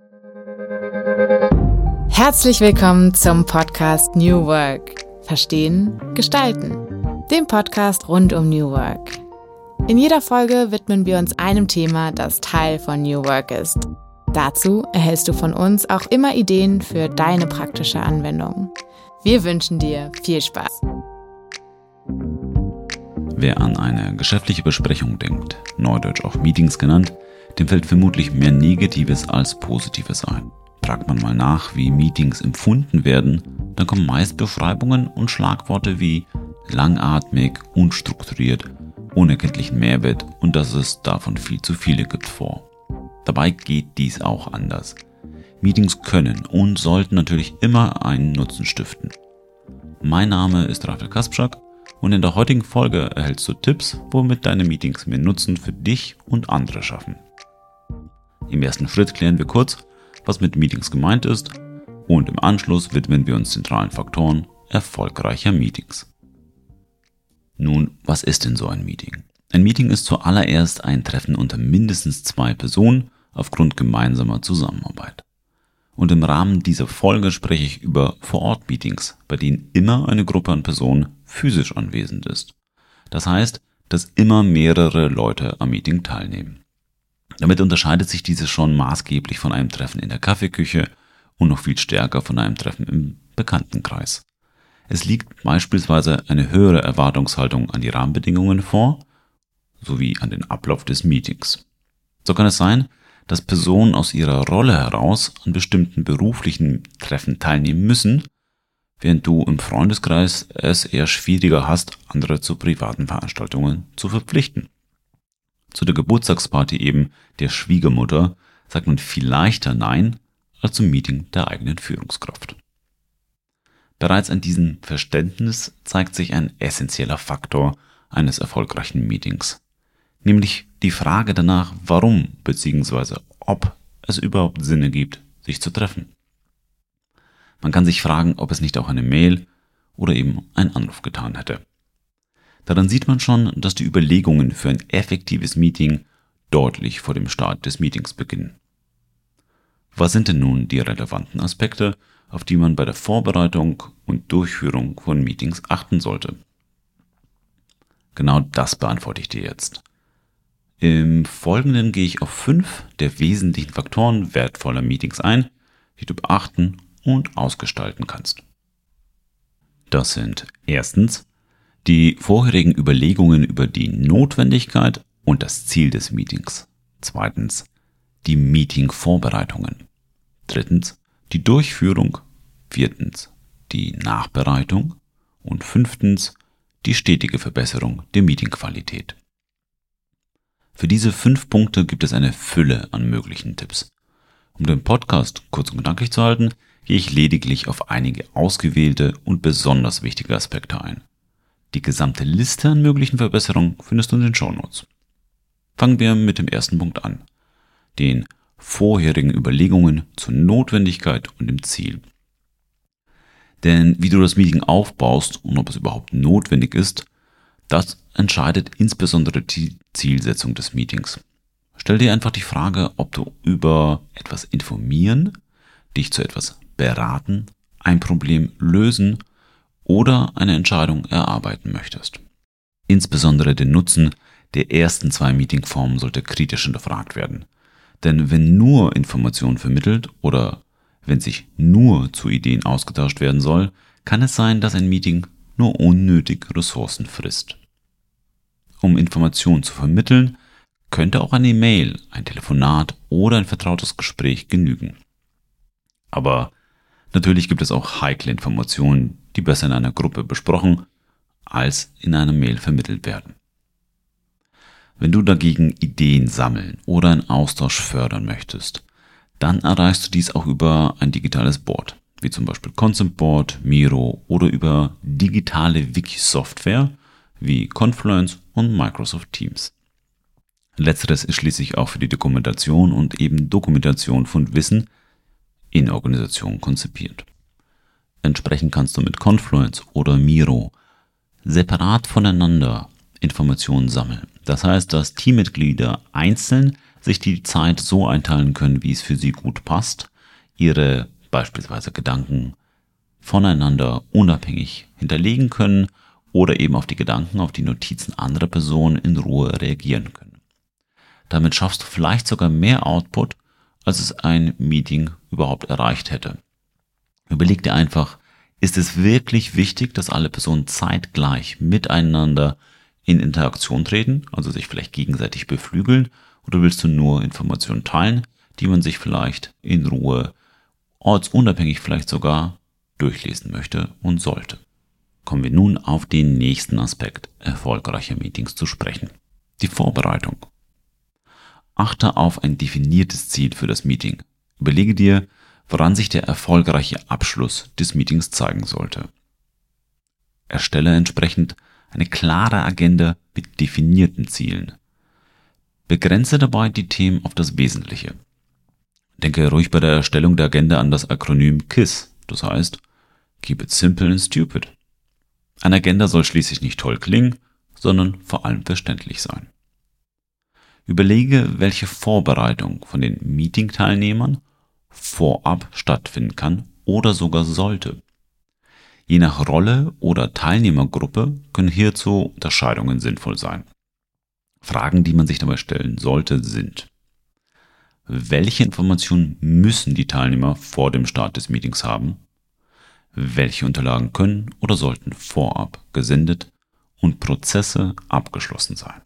Herzlich willkommen zum Podcast New Work. Verstehen, gestalten. Dem Podcast rund um New Work. In jeder Folge widmen wir uns einem Thema, das Teil von New Work ist. Dazu erhältst du von uns auch immer Ideen für deine praktische Anwendung. Wir wünschen dir viel Spaß. Wer an eine geschäftliche Besprechung denkt, neudeutsch auch Meetings genannt, dem fällt vermutlich mehr Negatives als Positives ein. Fragt man mal nach, wie Meetings empfunden werden, dann kommen meist Beschreibungen und Schlagworte wie langatmig, unstrukturiert, unerkenntlichen Mehrwert und dass es davon viel zu viele gibt vor. Dabei geht dies auch anders. Meetings können und sollten natürlich immer einen Nutzen stiften. Mein Name ist Raphael Kasprzak und in der heutigen Folge erhältst du Tipps, womit deine Meetings mehr Nutzen für dich und andere schaffen. Im ersten Schritt klären wir kurz, was mit Meetings gemeint ist, und im Anschluss widmen wir uns zentralen Faktoren erfolgreicher Meetings. Nun, was ist denn so ein Meeting? Ein Meeting ist zuallererst ein Treffen unter mindestens 2 Personen aufgrund gemeinsamer Zusammenarbeit. Und im Rahmen dieser Folge spreche ich über Vor-Ort-Meetings, bei denen immer eine Gruppe an Personen physisch anwesend ist. Das heißt, dass immer mehrere Leute am Meeting teilnehmen. Damit unterscheidet sich dieses schon maßgeblich von einem Treffen in der Kaffeeküche und noch viel stärker von einem Treffen im Bekanntenkreis. Es liegt beispielsweise eine höhere Erwartungshaltung an die Rahmenbedingungen vor, sowie an den Ablauf des Meetings. So kann es sein, dass Personen aus ihrer Rolle heraus an bestimmten beruflichen Treffen teilnehmen müssen, während du im Freundeskreis es eher schwieriger hast, andere zu privaten Veranstaltungen zu verpflichten. Zu der Geburtstagsparty eben der Schwiegermutter sagt man viel leichter Nein als zum Meeting der eigenen Führungskraft. Bereits an diesem Verständnis zeigt sich ein essentieller Faktor eines erfolgreichen Meetings, nämlich die Frage danach, warum bzw. ob es überhaupt Sinn ergibt, sich zu treffen. Man kann sich fragen, ob es nicht auch eine Mail oder eben ein Anruf getan hätte. Daran sieht man schon, dass die Überlegungen für ein effektives Meeting deutlich vor dem Start des Meetings beginnen. Was sind denn nun die relevanten Aspekte, auf die man bei der Vorbereitung und Durchführung von Meetings achten sollte? Genau das beantworte ich dir jetzt. Im Folgenden gehe ich auf 5 der wesentlichen Faktoren wertvoller Meetings ein, die du beachten und ausgestalten kannst. Das sind erstens die vorherigen Überlegungen über die Notwendigkeit und das Ziel des Meetings. Zweitens die Meeting-Vorbereitungen. Drittens die Durchführung. Viertens die Nachbereitung. Und 5. die stetige Verbesserung der Meetingqualität. Für diese 5 Punkte gibt es eine Fülle an möglichen Tipps. Um den Podcast kurz und knackig zu halten, gehe ich lediglich auf einige ausgewählte und besonders wichtige Aspekte ein. Die gesamte Liste an möglichen Verbesserungen findest du in den Shownotes. Fangen wir mit dem ersten Punkt an, den vorherigen Überlegungen zur Notwendigkeit und dem Ziel. Denn wie du das Meeting aufbaust und ob es überhaupt notwendig ist, das entscheidet insbesondere die Zielsetzung des Meetings. Stell dir einfach die Frage, ob du über etwas informieren, dich zu etwas beraten, ein Problem lösen oder eine Entscheidung erarbeiten möchtest. Insbesondere der Nutzen der ersten 2 Meetingformen sollte kritisch hinterfragt werden. Denn wenn nur Information vermittelt oder wenn sich nur zu Ideen ausgetauscht werden soll, kann es sein, dass ein Meeting nur unnötig Ressourcen frisst. Um Informationen zu vermitteln, könnte auch eine E-Mail, ein Telefonat oder ein vertrautes Gespräch genügen. Aber natürlich gibt es auch heikle Informationen, die besser in einer Gruppe besprochen als in einer Mail vermittelt werden. Wenn du dagegen Ideen sammeln oder einen Austausch fördern möchtest, dann erreichst du dies auch über ein digitales Board, wie zum Beispiel Concept Board, Miro oder über digitale Wiki-Software wie Confluence und Microsoft Teams. Letzteres ist schließlich auch für die Dokumentation und eben Dokumentation von Wissen in Organisationen konzipiert. Entsprechend kannst du mit Confluence oder Miro separat voneinander Informationen sammeln. Das heißt, dass Teammitglieder einzeln sich die Zeit so einteilen können, wie es für sie gut passt, ihre beispielsweise Gedanken voneinander unabhängig hinterlegen können oder eben auf die Gedanken, auf die Notizen anderer Personen in Ruhe reagieren können. Damit schaffst du vielleicht sogar mehr Output, als es ein Meeting überhaupt erreicht hätte. Überleg dir einfach, ist es wirklich wichtig, dass alle Personen zeitgleich miteinander in Interaktion treten, also sich vielleicht gegenseitig beflügeln, oder willst du nur Informationen teilen, die man sich vielleicht in Ruhe, ortsunabhängig vielleicht sogar, durchlesen möchte und sollte? Kommen wir nun auf den nächsten Aspekt erfolgreicher Meetings zu sprechen: die Vorbereitung. Achte auf ein definiertes Ziel für das Meeting. Überlege dir, woran sich der erfolgreiche Abschluss des Meetings zeigen sollte. Erstelle entsprechend eine klare Agenda mit definierten Zielen. Begrenze dabei die Themen auf das Wesentliche. Denke ruhig bei der Erstellung der Agenda an das Akronym KISS, das heißt Keep it simple and stupid. Eine Agenda soll schließlich nicht toll klingen, sondern vor allem verständlich sein. Überlege, welche Vorbereitung von den Meeting-Teilnehmern vorab stattfinden kann oder sogar sollte. Je nach Rolle oder Teilnehmergruppe können hierzu Unterscheidungen sinnvoll sein. Fragen, die man sich dabei stellen sollte, sind: Welche Informationen müssen die Teilnehmer vor dem Start des Meetings haben? Welche Unterlagen können oder sollten vorab gesendet und Prozesse abgeschlossen sein?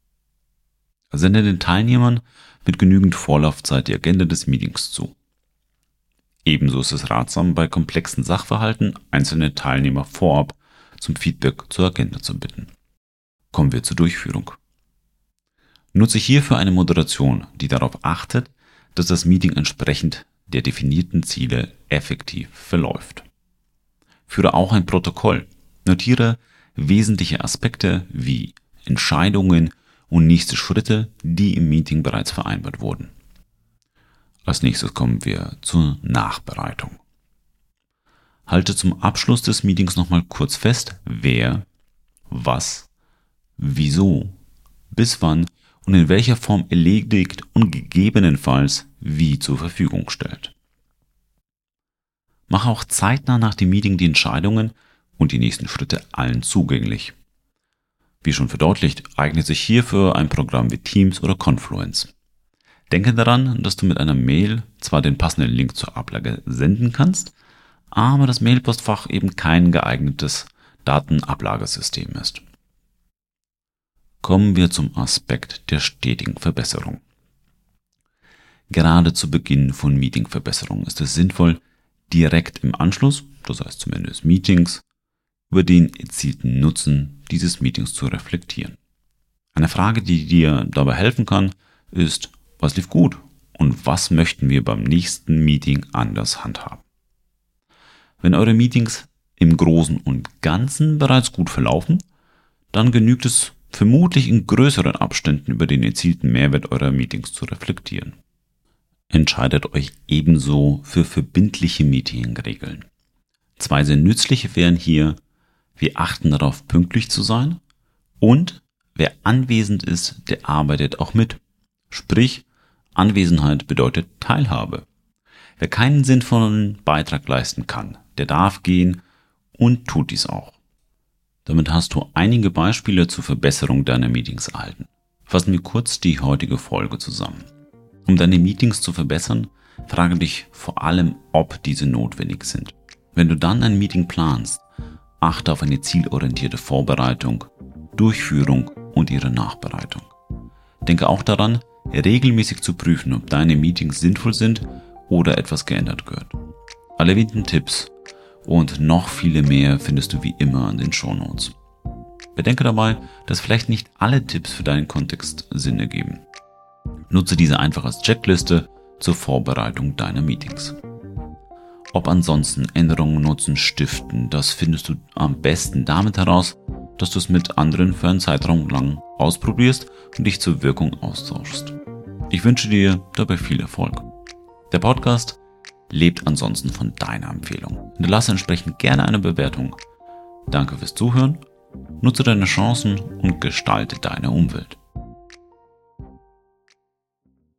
Sende den Teilnehmern mit genügend Vorlaufzeit die Agenda des Meetings zu. Ebenso ist es ratsam, bei komplexen Sachverhalten einzelne Teilnehmer vorab zum Feedback zur Agenda zu bitten. Kommen wir zur Durchführung. Nutze hierfür eine Moderation, die darauf achtet, dass das Meeting entsprechend der definierten Ziele effektiv verläuft. Führe auch ein Protokoll. Notiere wesentliche Aspekte wie Entscheidungen und nächste Schritte, die im Meeting bereits vereinbart wurden. Als nächstes kommen wir zur Nachbereitung. Halte zum Abschluss des Meetings nochmal kurz fest, wer, was, wieso, bis wann und in welcher Form erledigt und gegebenenfalls wie zur Verfügung stellt. Mache auch zeitnah nach dem Meeting die Entscheidungen und die nächsten Schritte allen zugänglich. Wie schon verdeutlicht, eignet sich hierfür ein Programm wie Teams oder Confluence. Denke daran, dass du mit einer Mail zwar den passenden Link zur Ablage senden kannst, aber das Mailpostfach eben kein geeignetes Datenablagesystem ist. Kommen wir zum Aspekt der stetigen Verbesserung. Gerade zu Beginn von Meetingverbesserungen ist es sinnvoll, direkt im Anschluss, das heißt zum Ende des Meetings, über den erzielten Nutzen dieses Meetings zu reflektieren. Eine Frage, die dir dabei helfen kann, ist: Was lief gut und was möchten wir beim nächsten Meeting anders handhaben? Wenn eure Meetings im Großen und Ganzen bereits gut verlaufen, dann genügt es vermutlich in größeren Abständen über den erzielten Mehrwert eurer Meetings zu reflektieren. Entscheidet euch ebenso für verbindliche Meetingregeln. 2 sehr nützliche wären hier: Wir achten darauf, pünktlich zu sein, und wer anwesend ist, der arbeitet auch mit. Sprich, Anwesenheit bedeutet Teilhabe. Wer keinen sinnvollen Beitrag leisten kann, der darf gehen und tut dies auch. Damit hast du einige Beispiele zur Verbesserung deiner Meetings erhalten. Fassen wir kurz die heutige Folge zusammen. Um deine Meetings zu verbessern, frage dich vor allem, ob diese notwendig sind. Wenn du dann ein Meeting planst, achte auf eine zielorientierte Vorbereitung, Durchführung und ihre Nachbereitung. Denke auch daran, regelmäßig zu prüfen, ob deine Meetings sinnvoll sind oder etwas geändert gehört. Alle erwähnten Tipps und noch viele mehr findest du wie immer in den Shownotes. Bedenke dabei, dass vielleicht nicht alle Tipps für deinen Kontext Sinn ergeben. Nutze diese einfach als Checkliste zur Vorbereitung deiner Meetings. Ob ansonsten Änderungen Nutzen stiften, das findest du am besten damit heraus, dass du es mit anderen für einen Zeitraum lang ausprobierst und dich zur Wirkung austauschst. Ich wünsche dir dabei viel Erfolg. Der Podcast lebt ansonsten von deiner Empfehlung. Hinterlasse entsprechend gerne eine Bewertung. Danke fürs Zuhören, nutze deine Chancen und gestalte deine Umwelt.